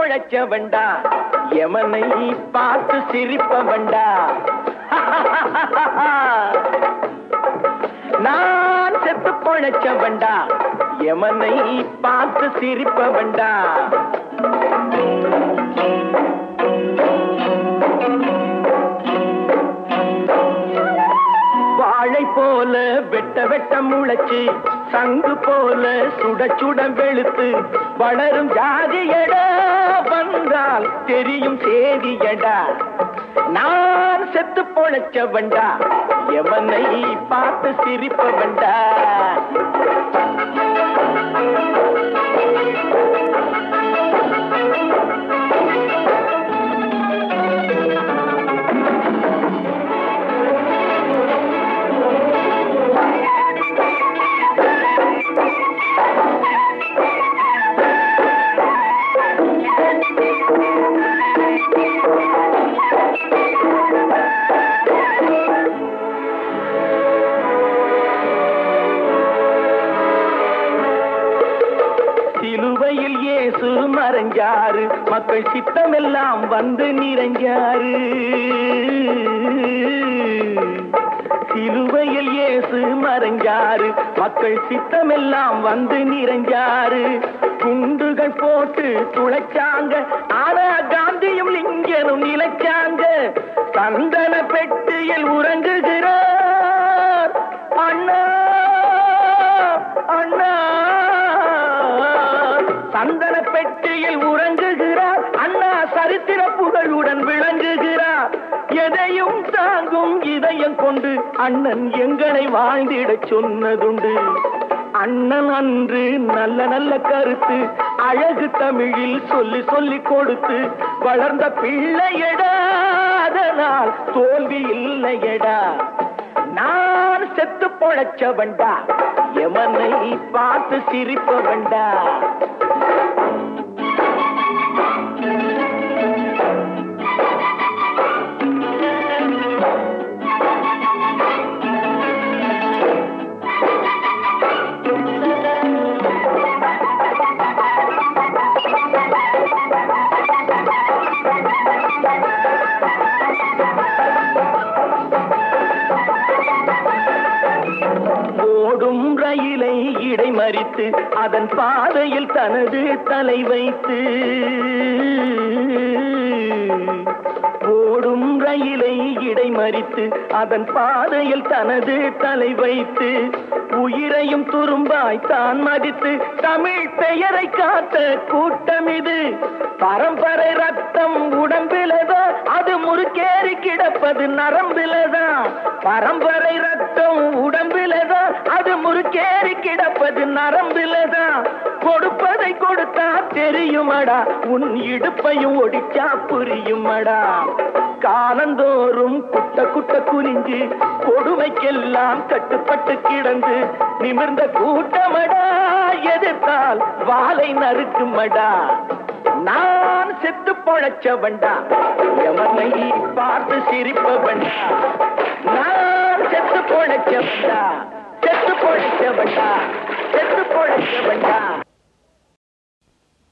பொழைச்சவன்டா எமனை பார்த்து சிரிப்பவன்டா. நான் செத்து பொழைச்சவன்டா எமனை பார்த்து சிரிப்பவன்டா. வாழை போல வெட்ட வெட்ட முளைச்சு சங்கு போல சுட சுட வெளுத்து வளரும் ஜாதியடா வந்தால் தெரியும் சேதியடா. நான் செத்து பொழைச்சவன்டா எவனை பார்த்து சிரிப்பவன்டா. சிலுவையில் இயேசு மறைஞ்சாரு மக்கள் சித்தமெல்லாம் வந்து நிறைஞ்சாரு. சிலுவையில் இயேசு மறைஞ்சாரு மக்கள் சித்தமெல்லாம் வந்து நிறைஞ்சாரு. குண்டுகள் போட்டு துளைச்சாங்க ஆனா காந்தியும் லிங்கனும் நிலைச்சாங்க. சந்தன பெட்டியில் உறங்குகிறார் அண்ணா அண்ணா. சந்தன பெட்டியில் உறங்குகிறார் அண்ணா சரித்திர புகழுடன் விளங்குகிறார். எதையும் தாங்கும் இதயம் கொண்டு அண்ணன் எங்களை வாழ்ந்திட சொன்னதுண்டு. அண்ணன் அன்று நல்ல நல்ல கருத்து அழகு தமிழில் சொல்லி சொல்லி கொடுத்து வளர்ந்த பிள்ளையடா அதனால் தோல்வி இல்லையடா. நான் செத்து பொழைச்சவன்டா எமனை பார்த்து சிரிப்பவன்டா. ஓடும் ரயிலை இடைமறித்து அதன் பாதையில் தனது தலை வைத்து. ஓடும் ரயிலை இடைமறித்து அதன் பாதையில் தனது தலை வைத்து உயிரையும் துரும்பாய் தான் மதித்து தமிழ் பெயரை காத்த கூட்டம் இது. பரம்பரை ரத்தம் உடம்பிலதான் அது முறுக்கேறி கிடப்பது நரம்பிலதான். பரம்பரை ரத்தம் உடம்பிலதான் அது முறுக்கேறி கிடப்பது நரம்பிலதான். கொடுப்பதை கொடுத்தா தெரியுமடா உன் இடுப்பையும் ஒடிச்சா புரியுமடா. காலந்தோறும் குட்ட குட்ட குனிஞ்சு கொடுமைக்கெல்லாம் கட்டுப்பட்டு கிடந்து நிமிர்ந்த கூட்டமடா எதிர்த்தால் வாளை நறுக்குமடா. நான் செத்து பொழைச்சவன்டா எவனை பார்த்து சிரிப்பவன்டா. நான் செத்து பொழைச்சவன்டா செத்து பொழைச்சவன்டா செத்து பொழைச்சவன்டா.